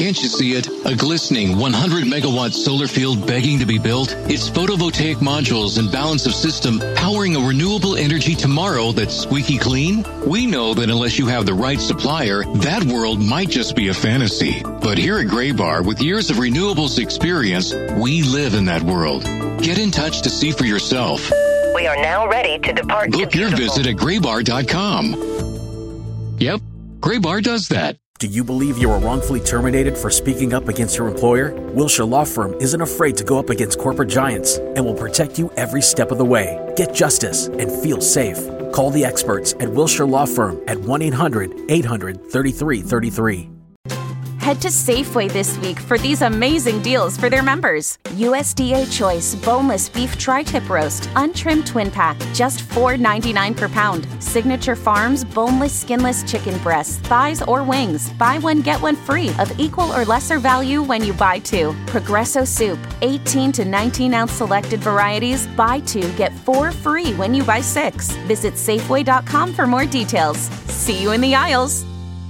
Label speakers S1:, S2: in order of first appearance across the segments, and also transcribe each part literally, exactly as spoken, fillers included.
S1: Can't you see it? A glistening one hundred megawatt solar field begging to be built? It's photovoltaic modules and balance of system powering a renewable energy tomorrow that's squeaky clean? We know that unless you have the right supplier, that world might just be a fantasy. But here at Graybar, with years of renewables experience, we live in that world. Get in touch to see for yourself.
S2: We are now ready to depart.
S1: Book your visit at graybar dot com. Yep, Graybar does that.
S3: Do you believe you were wrongfully terminated for speaking up against your employer? Wilshire Law Firm isn't afraid to go up against corporate giants and will protect you every step of the way. Get justice and feel safe. Call the experts at Wilshire Law Firm at one eight hundred eight hundred thirty-three thirty-three.
S4: Head to Safeway this week for these amazing deals for their members. U S D A Choice Boneless Beef Tri-Tip Roast, Untrimmed Twin Pack, just four ninety-nine per pound. Signature Farms Boneless Skinless Chicken Breasts, Thighs, or Wings. Buy one, get one free of equal or lesser value when you buy two. Progresso Soup, eighteen to nineteen ounce selected varieties. Buy two, get four free when you buy six. Visit Safeway dot com for more details. See you in the aisles.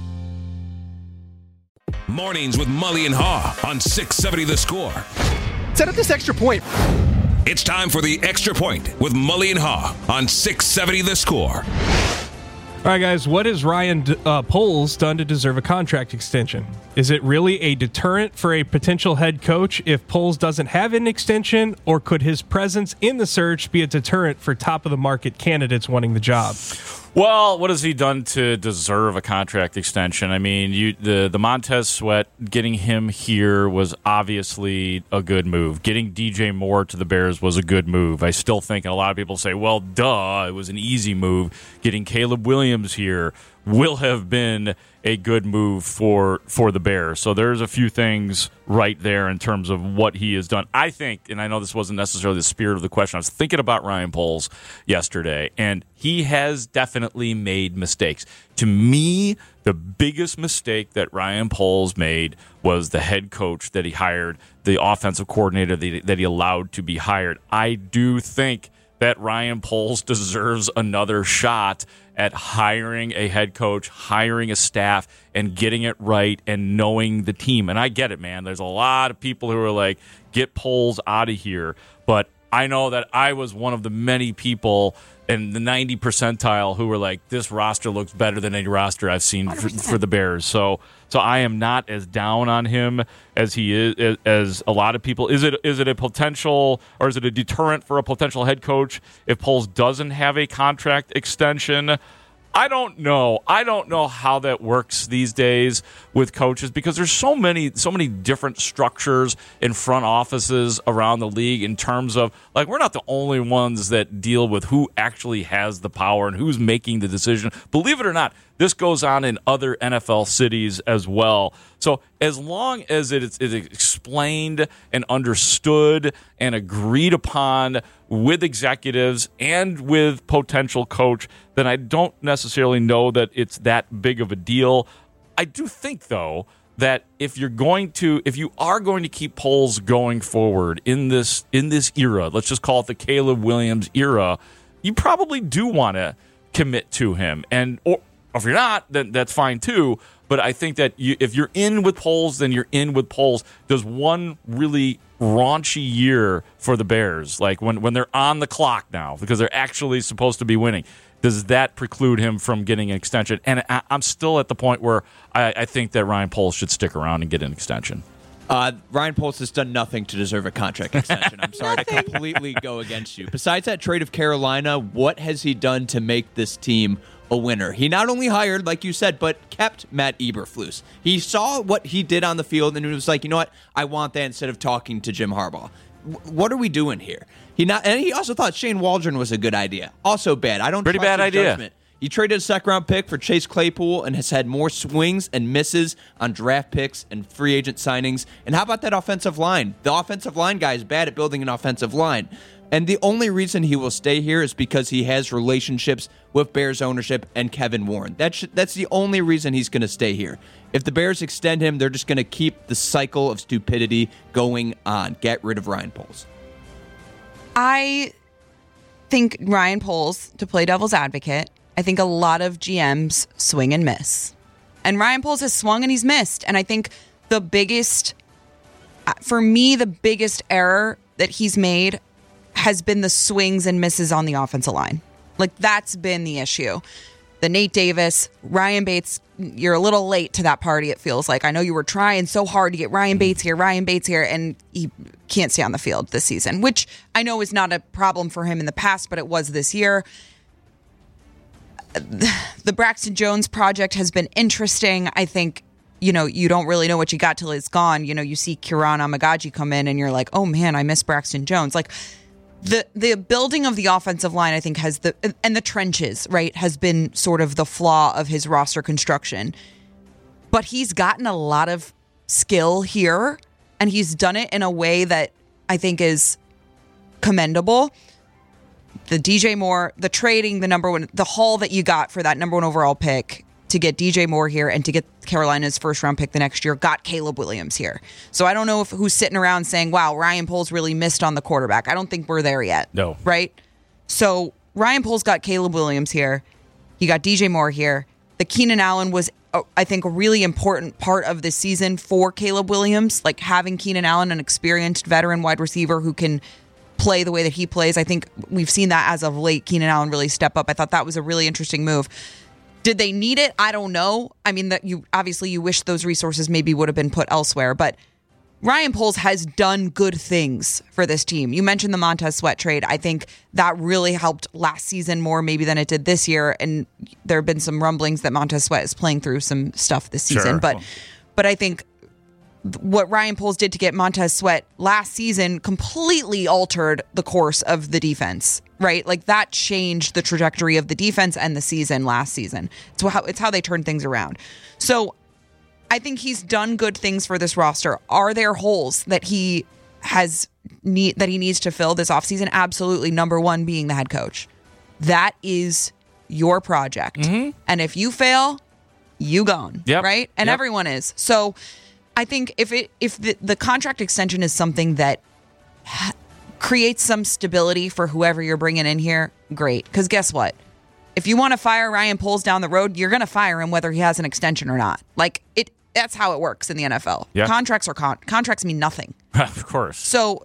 S5: Mornings with Mully and Haw on six seventy The Score.
S6: Set up this extra point.
S5: It's time for the Extra Point with Mully and Haw on six seventy The Score.
S7: All right, guys, what has Ryan uh, Poles done to deserve a contract extension? Is it really a deterrent for a potential head coach if Poles doesn't have an extension, or could his presence in the search be a deterrent for top-of-the-market candidates wanting the job?
S8: Well, what has he done to deserve a contract extension? I mean, you, the the Montez Sweat, getting him here was obviously a good move. Getting D J Moore to the Bears was a good move. I still think, and a lot of people say, well, duh, it was an easy move. Getting Caleb Williams here will have been a good move for for the Bears. So there's a few things right there in terms of what he has done. I think, and I know this wasn't necessarily the spirit of the question, I was thinking about Ryan Poles yesterday, and he has definitely made mistakes. To me, the biggest mistake that Ryan Poles made was the head coach that he hired, the offensive coordinator that he, that he allowed to be hired. I do think that Ryan Poles deserves another shot at hiring a head coach, hiring a staff, and getting it right and knowing the team. And I get it, man. There's a lot of people who are like, get Poles out of here. But I know that I was one of the many people in the ninety percentile who were like, this roster looks better than any roster I've seen for, for the Bears. So so I am not as down on him as he is, as a lot of people. Is it is it a potential, or is it a deterrent for a potential head coach if Poles doesn't have a contract extension? I don't know. I don't know how that works these days with coaches, because there's so many so many different structures in front offices around the league in terms of, like, we're not the only ones that deal with who actually has the power and who's making the decision. Believe it or not, this goes on in other N F L cities as well. So as long as it is explained and understood and agreed upon with executives and with potential coach, then I don't necessarily know that it's that big of a deal. I do think, though, that if you're going to, if you are going to keep Poles going forward in this in this era, let's just call it the Caleb Williams era, you probably do want to commit to him. And or if you're not, then that's fine too. But I think that you, if you're in with Poles, then you're in with Poles. Does one really raunchy year for the Bears, like when, when they're on the clock now, because they're actually supposed to be winning, does that preclude him from getting an extension? And I, I'm still at the point where I, I think that Ryan Poles should stick around and get an extension.
S9: Uh, Ryan Poles has done nothing to deserve a contract extension. I'm sorry to completely go against you. Besides that trade of Carolina, what has he done to make this team a winner? He not only hired, like you said, but kept Matt Eberflus. He saw what he did on the field and he was like, you know what? I want that instead of talking to Jim Harbaugh. W- what are we doing here? He not, and he also thought Shane Waldron was a good idea. Also bad. I don't
S8: Pretty
S9: trust
S8: bad
S9: his
S8: idea.
S9: Judgment. He traded a second-round pick for Chase Claypool and has had more swings and misses on draft picks and free agent signings. And how about that offensive line? The offensive line guy is bad at building an offensive line. And the only reason he will stay here is because he has relationships with Bears ownership and Kevin Warren. That's, that's the only reason he's going to stay here. If the Bears extend him, they're just going to keep the cycle of stupidity going on. Get rid of Ryan Poles.
S10: I think Ryan Poles, to play devil's advocate, I think a lot of G Ms swing and miss. And Ryan Poles has swung and he's missed. And I think the biggest, for me, the biggest error that he's made has been the swings and misses on the offensive line. Like, that's been the issue. The Nate Davis, Ryan Bates, you're a little late to that party, it feels like. I know you were trying so hard to get Ryan Bates here, Ryan Bates here, and he can't stay on the field this season, which I know is not a problem for him in the past, but it was this year. The Braxton Jones project has been interesting. I think, you know, you don't really know what you got till it's gone. You know, you see Kieran Amagaji come in and you're like, oh man, I miss Braxton Jones. Like, The the building of the offensive line, I think, has the and the trenches, right, has been sort of the flaw of his roster construction. But he's gotten a lot of skill here, and he's done it in a way that I think is commendable. The D J Moore, the trading, the number one, the haul that you got for that number one overall pick to get D J Moore here and to get Carolina's first round pick the next year got Caleb Williams here. So I don't know if who's sitting around saying, wow, Ryan Poles really missed on the quarterback. I don't think we're there yet.
S8: No.
S10: Right? So Ryan Poles got Caleb Williams here. You got D J Moore here. The Keenan Allen was, uh, I think, a really important part of this season for Caleb Williams. Like, having Keenan Allen, an experienced veteran wide receiver who can play the way that he plays. I think we've seen that as of late. Keenan Allen really step up. I thought that was a really interesting move. Did they need it? I don't know. I mean, that you obviously you wish those resources maybe would have been put elsewhere, but Ryan Poles has done good things for this team. You mentioned the Montez Sweat trade. I think that really helped last season more maybe than it did this year, and there have been some rumblings that Montez Sweat is playing through some stuff this season.
S8: Sure.
S10: But but I think what Ryan Poles did to get Montez Sweat last season completely altered the course of the defense, right? Like, that changed the trajectory of the defense and the season last season. It's how, it's how they turned things around. So I think he's done good things for this roster. Are there holes that he has need, that he needs to fill this offseason? Absolutely. Number one being the head coach. That is your project. Mm-hmm. And if you fail, you gone,
S8: yep.
S10: right? And
S8: yep.
S10: everyone is. So I think if it if the, the contract extension is something that ha- creates some stability for whoever you're bringing in here, great. Because guess what? If you want to fire Ryan Poles down the road, you're going to fire him whether he has an extension or not. Like, it. That's how it works in the N F L.
S8: Yeah.
S10: Contracts are con- contracts mean nothing.
S8: Of course.
S10: So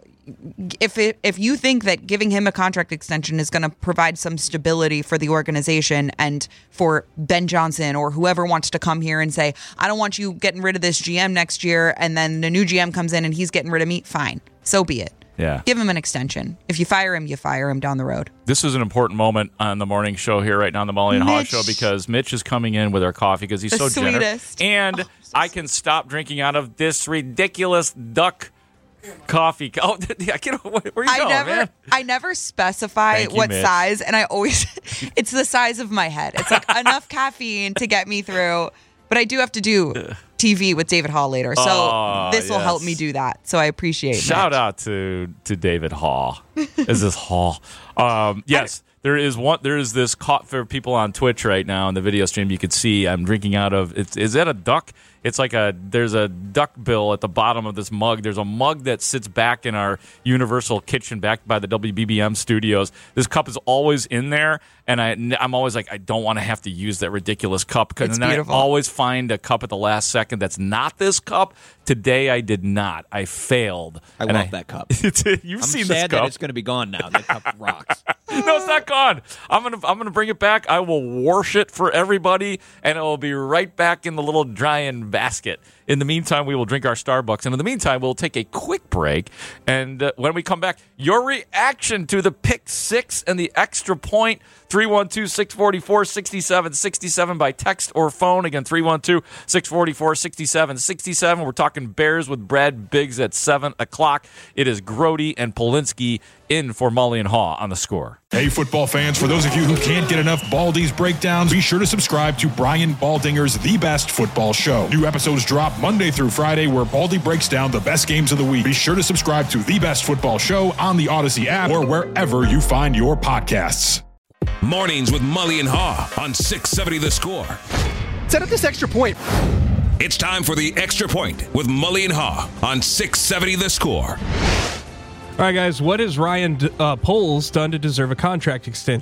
S10: if it, if you think that giving him a contract extension is going to provide some stability for the organization and for Ben Johnson or whoever wants to come here and say, I don't want you getting rid of this G M next year, and then the new G M comes in and he's getting rid of me, fine. So be it.
S8: Yeah.
S10: Give him an extension. If you fire him, you fire him down the road.
S8: This is an important moment on the morning show here right now on the Molly and Haw show, because Mitch is coming in with our coffee because he's
S10: The
S8: so
S10: sweetest.
S8: generous. And
S10: Oh, so
S8: I can stop drinking out of this ridiculous duck coffee. Oh, yeah, get where you
S10: I
S8: going,
S10: never,
S8: man?
S10: I never specify
S8: Thank you,
S10: what
S8: Mitch.
S10: size, and I always, it's the size of my head. It's like enough caffeine to get me through, but I do have to do T V with David Hall later, so
S8: Oh,
S10: this will help
S8: yes.
S10: me do that. So I appreciate it.
S8: Shout out to to David Hall. Is this Hall? Um, yes, there is one. There is this caught for people on Twitch right now in the video stream. You could see I'm drinking out of. It's, is that a duck? It's like a. There's a duck bill at the bottom of this mug. There's a mug that sits back in our Universal kitchen, back by the W B B M studios. This cup is always in there, and I, I'm always like, I don't want to have to use that ridiculous cup, because
S10: It's
S8: then
S10: beautiful.
S8: I always find a cup at the last second that's not this cup. Today I did not. I failed.
S9: I
S8: And
S9: love that cup.
S8: You've
S9: I'm
S8: seen
S9: sad
S8: this
S9: that
S8: cup.
S9: it's going to be gone now. That cup rocks.
S8: No, it's not gone. I'm gonna I'm gonna bring it back. I will wash it for everybody, and it will be right back in the little drying basket. In the meantime, we will drink our Starbucks, and in the meantime, we'll take a quick break. And uh, when we come back, your reaction to the pick six and the extra point. three one two, six four four, six seven six seven by text or phone. Again, three one two, six four four, six seven six seven. We're talking Bears with Brad Biggs at seven o'clock. It is Grody and Polinsky in for Mully and Haw on The Score.
S11: Hey, football fans, for those of you who can't get enough Baldy's breakdowns, be sure to subscribe to Brian Baldinger's The Best Football Show. New episodes drop Monday through Friday, where Baldy breaks down the best games of the week. Be sure to subscribe to The Best Football Show on the Odyssey app or wherever you find your podcasts.
S5: Mornings with Mully and Haw on six seventy The Score.
S6: Set up this extra point.
S5: It's time for the Extra Point with Mully and Haw on six seventy The Score.
S7: All right, guys, what has Ryan uh, Poles done to deserve a contract extension?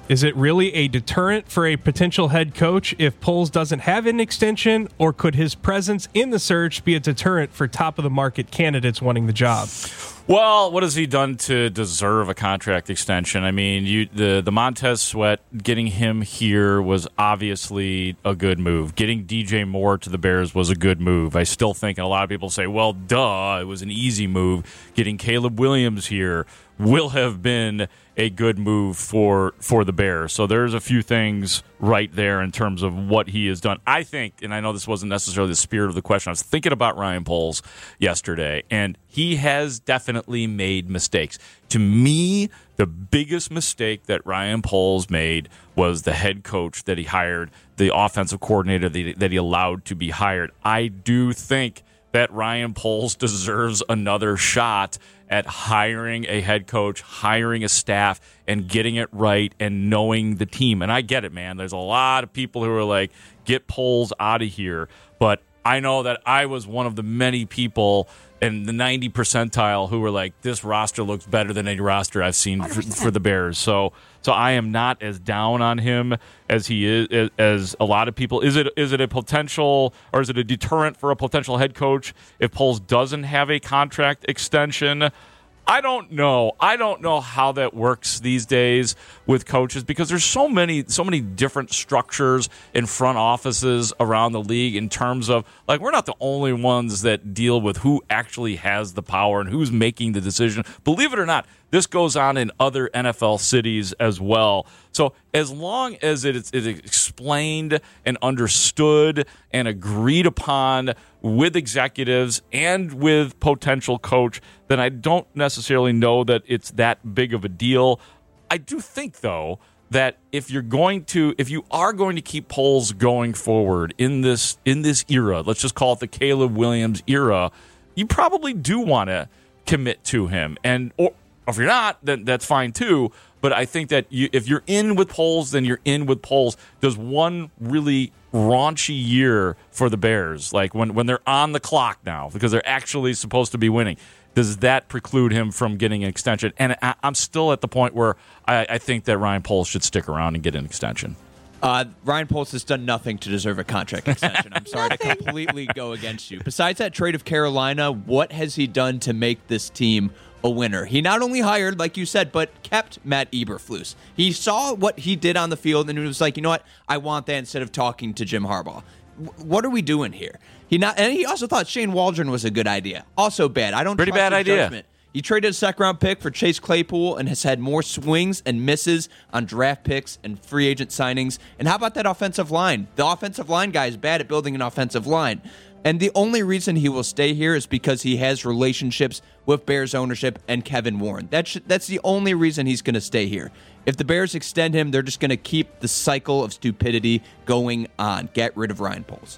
S7: Is it really a deterrent for a potential head coach if Poles doesn't have an extension, or could his presence in the search be a deterrent for top-of-the-market candidates wanting the job?
S8: Well, what has he done to deserve a contract extension? I mean, you, the the Montez Sweat, getting him here was obviously a good move. Getting D J Moore to the Bears was a good move. I still think, and a lot of people say, well, duh, it was an easy move. Getting Caleb Williams here will have been a good move for for the Bears. So there's a few things right there in terms of what he has done. I think, and I know this wasn't necessarily the spirit of the question, I was thinking about Ryan Poles yesterday, and he has definitely made mistakes. To me, the biggest mistake that Ryan Poles made was the head coach that he hired, the offensive coordinator that he, that he allowed to be hired. I do think that Ryan Poles deserves another shot at hiring a head coach, hiring a staff, and getting it right and knowing the team. And I get it, man. There's a lot of people who are like, get Poles out of here. But I know that I was one of the many people in the ninety percentile who were like, this roster looks better than any roster I've seen for, for the Bears. So so I am not as down on him as he is, as a lot of people. Is it is it a potential, or is it a deterrent for a potential head coach if Poles doesn't have a contract extension? I don't know. I don't know how that works these days with coaches, because there's so many so many different structures in front offices around the league in terms of, like, we're not the only ones that deal with who actually has the power and who's making the decision. Believe it or not, this goes on in other N F L cities as well. So as long as it is explained and understood and agreed upon with executives and with potential coach, then I don't necessarily know that it's that big of a deal. I do think, though, that if you're going to, if you are going to keep Poles going forward in this in this era, let's just call it the Caleb Williams era, you probably do want to commit to him. And or if you're not, then that's fine too. But I think that you, if you're in with Poles, then you're in with Poles. Does one really raunchy year for the Bears, like when, when they're on the clock now, because they're actually supposed to be winning, does that preclude him from getting an extension? And I, I'm still at the point where I, I think that Ryan Poles should stick around and get an extension.
S9: Uh, Ryan Poles has done nothing to deserve a contract extension. I'm sorry to completely go against you. Besides that trade of Carolina, what has he done to make this team a winner? He not only hired, like you said, but kept Matt Eberflus. He saw what he did on the field and he was like, you know what? I want that instead of talking to Jim Harbaugh. W- what are we doing here? He not, and he also thought Shane Waldron was a good idea. Also bad. I don't
S8: Pretty
S9: trust
S8: bad
S9: his
S8: idea.
S9: judgment. He traded a second-round pick for Chase Claypool and has had more swings and misses on draft picks and free agent signings. And how about that offensive line? The offensive line guy is bad at building an offensive line. And the only reason he will stay here is because he has relationships with Bears ownership and Kevin Warren. That's, that's the only reason he's going to stay here. If the Bears extend him, they're just going to keep the cycle of stupidity going on. Get rid of Ryan Poles.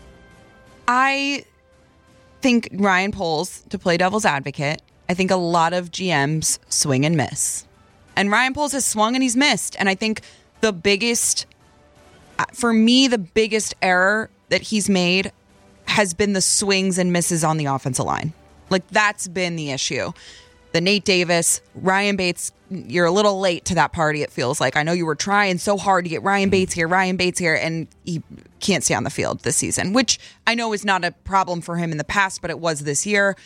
S10: I think Ryan Poles, to play devil's advocate, I think a lot of G Ms swing and miss. And Ryan Poles has swung and he's missed. And I think the biggest, for me, the biggest error that he's made has been the swings and misses on the offensive line. Like, that's been the issue. The Nate Davis, Ryan Bates, you're a little late to that party, it feels like. I know you were trying so hard to get Ryan Bates here, Ryan Bates here, and he can't stay on the field this season, which I know is not a problem for him in the past, but it was this year.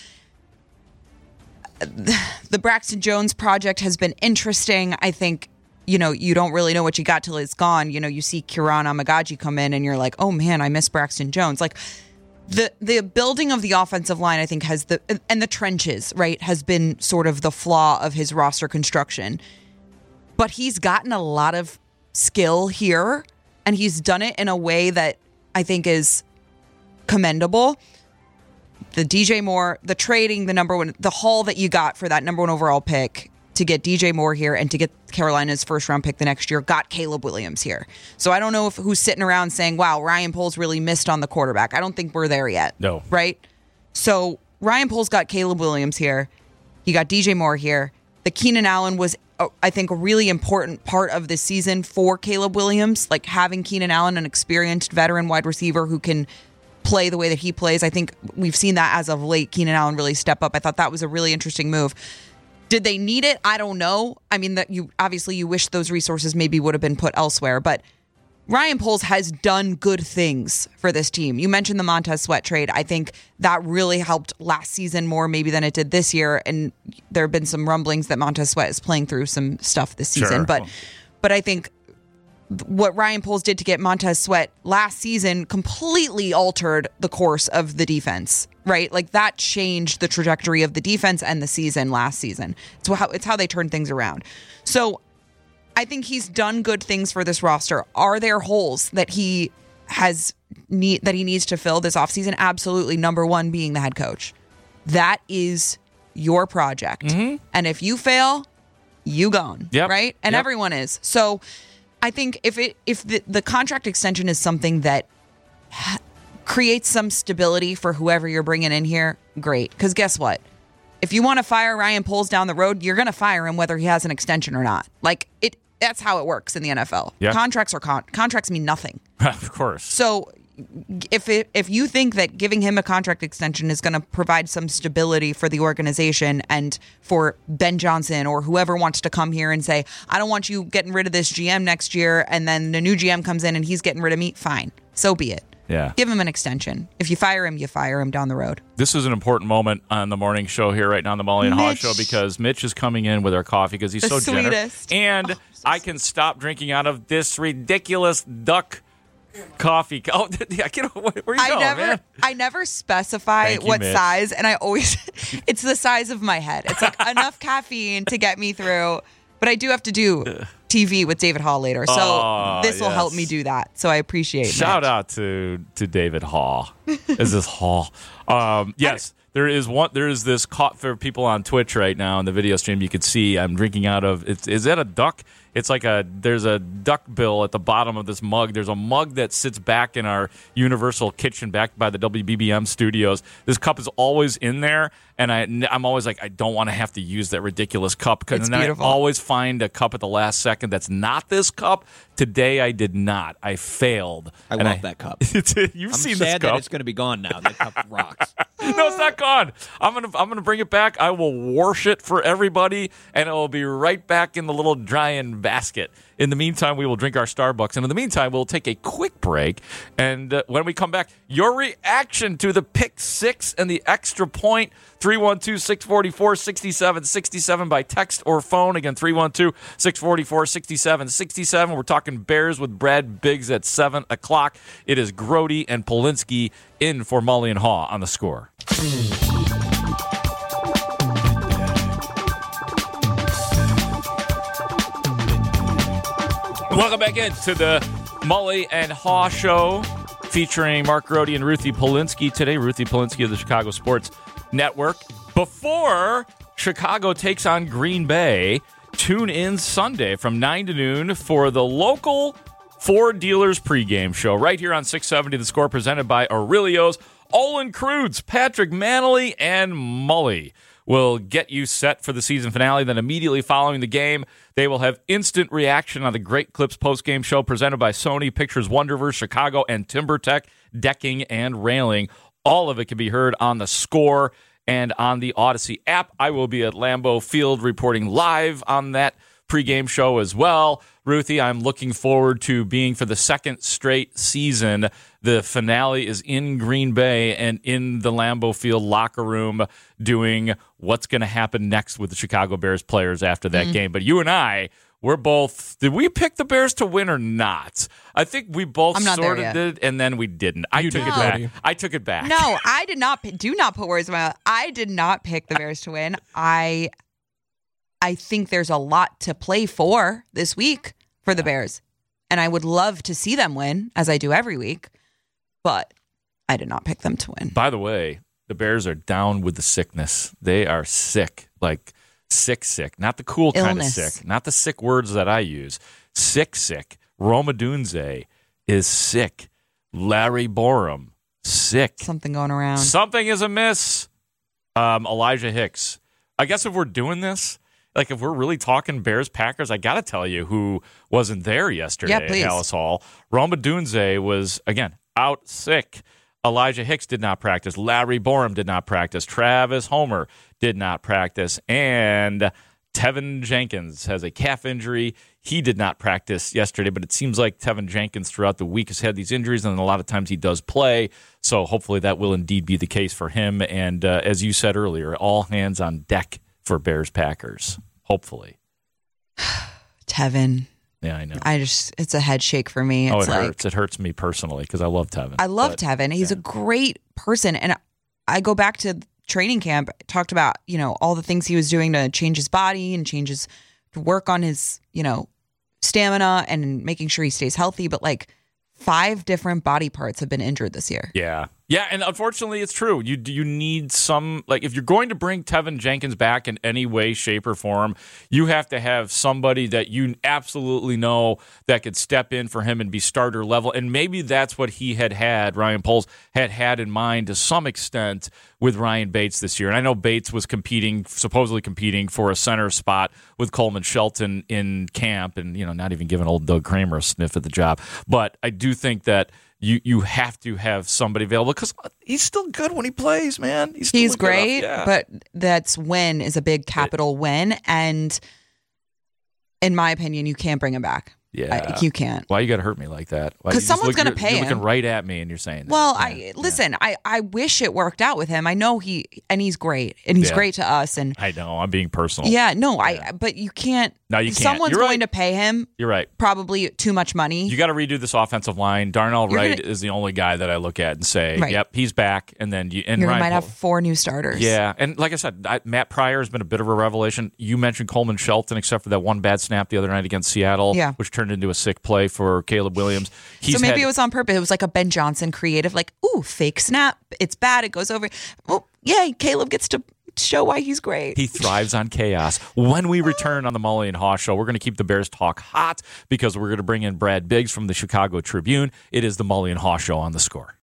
S10: The Braxton Jones project has been interesting. I think, you know, you don't really know what you got till it's gone. You know, you see Kieran Amagaji come in and you're like, oh man, I miss Braxton Jones. Like, the the building of the offensive line, I think, has the, and the trenches, right, has been sort of the flaw of his roster construction. But he's gotten a lot of skill here, and he's done it in a way that I think is commendable. The D J Moore, the trading, the number one, the haul that you got for that number one overall pick to get D J Moore here and to get Carolina's first round pick the next year got Caleb Williams here. So I don't know if who's sitting around saying, wow, Ryan Poles really missed on the quarterback. I don't think we're there yet.
S8: No.
S10: Right? So Ryan Poles got Caleb Williams here. He got D J Moore here. The Keenan Allen was, I think, a really important part of this season for Caleb Williams. Like, having Keenan Allen, an experienced veteran wide receiver who can play the way that he plays. I think we've seen that as of late. Keenan Allen really step up. I thought that was a really interesting move. Did they need it? I don't know. I mean, that you obviously you wish those resources maybe would have been put elsewhere, but Ryan Poles has done good things for this team. You mentioned the Montez Sweat trade. I think that really helped last season more maybe than it did this year. And there have been some rumblings that Montez Sweat is playing through some stuff this season.
S8: Sure.
S10: But but I think what Ryan Poles did to get Montez Sweat last season completely altered the course of the defense, right? Like that changed the trajectory of the defense and the season last season. It's how, it's how they turned things around. So I think he's done good things for this roster. Are there holes that he has need that he needs to fill this offseason? Absolutely. Number one being the head coach. That is your project. Mm-hmm. And if you fail, you gone.
S8: Yep.
S10: Right? And
S8: Yep.
S10: everyone is. So I think if it if the, the contract extension is something that ha- creates some stability for whoever you're bringing in here, great. Because guess what? If you want to fire Ryan Poles down the road, you're going to fire him whether he has an extension or not. Like it. That's how it works in the N F L.
S8: Yeah.
S10: Contracts are con- contracts mean nothing.
S8: Of course.
S10: So if it, if you think that giving him a contract extension is going to provide some stability for the organization and for Ben Johnson or whoever wants to come here and say, I don't want you getting rid of this G M next year, and then the new G M comes in and he's getting rid of me, fine. So be it.
S8: Yeah.
S10: Give him an extension. If you fire him, you fire him down the road.
S8: This is an important moment on the morning show here right now on the Molly and Haw
S10: Mitch.
S8: show because Mitch is coming in with our coffee because he's
S10: The
S8: so generous.
S10: sweetest.
S8: And
S10: Oh, so
S8: I can stop drinking out of this ridiculous duck coffee. Oh, yeah, get where are you
S10: I
S8: going,
S10: never,
S8: man?
S10: I never specify
S8: Thank you,
S10: what
S8: Mitch.
S10: size, and I always, it's the size of my head. It's like enough caffeine to get me through, but I do have to do T V with David Hall later, so
S8: Oh,
S10: this will
S8: yes.
S10: help me do that. So I appreciate it.
S8: Shout out to to David Hall. Is this Hall? Um, yes, there is one. There is this caught for people on Twitch right now in the video stream. You can see I'm drinking out of. It's, is that a duck? It's like a there's a duck bill at the bottom of this mug. There's a mug that sits back in our Universal kitchen back by the W B B M studios. This cup is always in there, and I I'm always like I don't want to have to use that ridiculous cup because
S10: It's
S8: then I
S10: beautiful.
S8: always find a cup at the last second that's not this cup. Today I did not. I failed.
S9: I
S8: And
S9: love that cup.
S8: You've
S9: I'm
S8: seen
S9: sad
S8: this
S9: that
S8: cup.
S9: it's going to be gone now. That cup rocks.
S8: No, it's not gone. I'm gonna I'm gonna bring it back. I will wash it for everybody, and it will be right back in the little drying basket. In the meantime, we will drink our Starbucks, and in the meantime, we'll take a quick break. And uh, when we come back, your reaction to the pick six and the extra point. three one two, six four four, six seven six seven by text or phone. Again, three one two, six four four, six seven six seven. We're talking Bears with Brad Biggs at seven o'clock. It is Grody and Polinsky in for Mully and Haw on The Score. Welcome back into the Mully and Haw show featuring Mark Grody and Ruthie Polinsky today. Ruthie Polinsky of the Chicago Sports Network. Before Chicago takes on Green Bay, tune in Sunday from nine to noon for the local Ford Dealers pregame show right here on six seventy The Score, presented by Aurelio's. Olin Krutz, Patrick Manley, and Mully will get you set for the season finale. Then immediately following the game, they will have instant reaction on the Great Clips postgame show presented by Sony Pictures Wonderverse, Chicago, and TimberTech Decking and Railing. All of it can be heard on The Score and on the Odyssey app. I will be at Lambeau Field reporting live on that pregame show as well. Ruthie, I'm looking forward to being for the second straight season. The finale is in Green Bay and in the Lambeau Field locker room doing what's going to happen next with the Chicago Bears players after that mm. game. But you and I, we're both, did we pick the Bears to win or not? I think we both sort of did, and then we didn't. I
S7: You
S8: took
S7: did.
S8: it back.
S7: No.
S8: I took it back.
S10: No, I did not. p- Do not put words in my mouth. I did not pick the Bears to win. I, I think there's a lot to play for this week for the Bears, and I would love to see them win, as I do every week. But I did not pick them to win.
S8: By the way, the Bears are down with the sickness. They are sick, like sick, sick. Not the cool kind
S10: Illness.
S8: of sick. Not the sick words that I use. Sick, sick. Roma Dunze is sick. Larry Borum, sick.
S10: Something going around.
S8: Something is amiss. Um, Elijah Hicks. I guess if we're doing this, like if we're really talking Bears Packers, I got to tell you who wasn't there yesterday
S10: Yeah,
S8: at
S10: please.
S8: Hallis Hall. Roma Dunze was, again, out sick. Elijah Hicks did not practice. Larry Borum did not practice. Travis Homer did not practice. And Tevin Jenkins has a calf injury. He did not practice yesterday, but it seems like Tevin Jenkins throughout the week has had these injuries, and a lot of times he does play. So hopefully that will indeed be the case for him. And uh, as you said earlier, all hands on deck for Bears-Packers, hopefully.
S10: Tevin.
S8: Yeah, I know.
S10: I just, it's a head shake for me.
S8: Oh,
S10: it's
S8: it
S10: like,
S8: hurts. It hurts me personally because I love Tevin.
S10: I love
S8: but,
S10: Tevin. He's
S8: yeah.
S10: a great person. And I go back to training camp, talked about, you know, all the things he was doing to change his body and change his, to work on his, you know, stamina and making sure he stays healthy. But like five different body parts have been injured this year.
S8: Yeah. Yeah, and unfortunately, it's true. You you need some, like, if you're going to bring Tevin Jenkins back in any way, shape, or form, you have to have somebody that you absolutely know that could step in for him and be starter level. And maybe that's what he had had, Ryan Poles had had in mind to some extent with Ryan Bates this year. And I know Bates was competing, supposedly competing for a center spot with Coleman Shelton in camp and, you know, not even giving old Doug Kramer a sniff at the job. But I do think that You you have to have somebody available because he's still good when he plays, man. He's, still
S10: He's great,
S8: yeah.
S10: but that's win is a big capital it, win. And in my opinion, you can't bring him back.
S8: Yeah.
S10: I, you can't.
S8: Why you got to hurt me like that?
S10: Because someone's going to pay
S8: you're
S10: him.
S8: You're looking right at me and you're saying that.
S10: Well,
S8: yeah.
S10: I listen, yeah. I, I wish it worked out with him. I know he, and he's great, and he's
S8: yeah.
S10: great to us. And
S8: I know, I'm being personal.
S10: Yeah, no,
S8: yeah.
S10: I, but you can't.
S8: No, you can't.
S10: Someone's
S8: you're
S10: going
S8: right.
S10: to pay him.
S8: You're right.
S10: Probably too much money.
S8: You got to redo this offensive line. Darnell
S10: You're
S8: Wright
S10: gonna,
S8: is the only guy that I look at and say,
S10: right.
S8: yep, he's back. And then you, and
S10: you
S8: Ryan
S10: might
S8: Poles.
S10: have four new starters.
S8: Yeah. And like I said, I, Matt Pryor has been a bit of a revelation. You mentioned Coleman Shelton, except for that one bad snap the other night against Seattle,
S10: yeah.
S8: which turned into a sick play for Caleb Williams. He's
S10: so maybe
S8: had,
S10: it was on purpose. It was like a Ben Johnson creative, like, ooh, fake snap. It's bad. It goes over. Oh, yay. Caleb gets to show why he's great.
S8: He thrives on chaos. When we return on the Mully and Haw Show, we're going to keep the Bears talk hot because we're going to bring in Brad Biggs from the Chicago Tribune. It is the Mully and Haw Show on The Score.